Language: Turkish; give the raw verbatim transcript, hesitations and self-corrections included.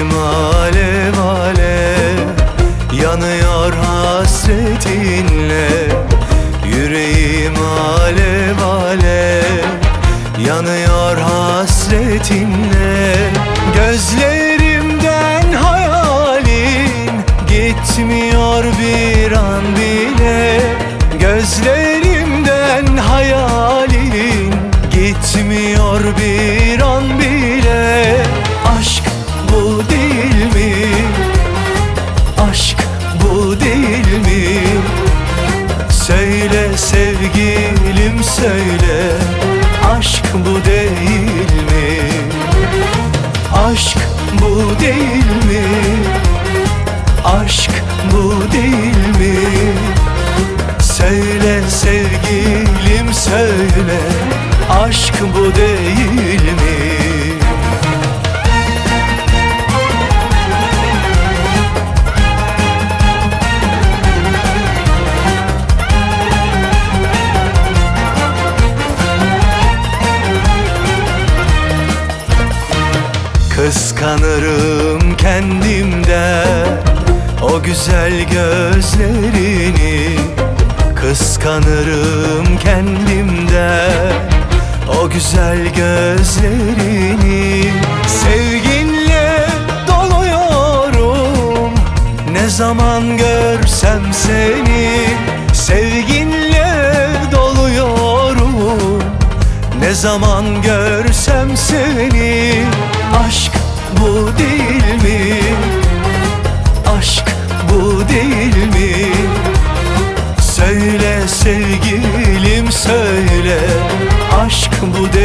Yüreğim alev alev yanıyor hasretinle. Yüreğim alev alev yanıyor hasretinle. Gözlerimden hayalin gitmiyor bir an bile. Gözlerimden hayalin gitmiyor bir an bile. Aşk bu değil mi? Aşk bu değil mi? Söyle sevgilim söyle, aşk bu değil mi? Aşk bu değil mi? Aşk bu değil mi? Söyle sevgilim söyle, aşk bu değil mi? Kıskanırım kendimden o güzel gözlerini. Kıskanırım kendimden o güzel gözlerini. Sevginle doluyorum ne zaman görsem seni. Sevginle doluyorum ne zaman görsem seni. Aşk bu değil mi? Aşk bu değil mi? Söyle sevgilim söyle, aşk bu değil mi?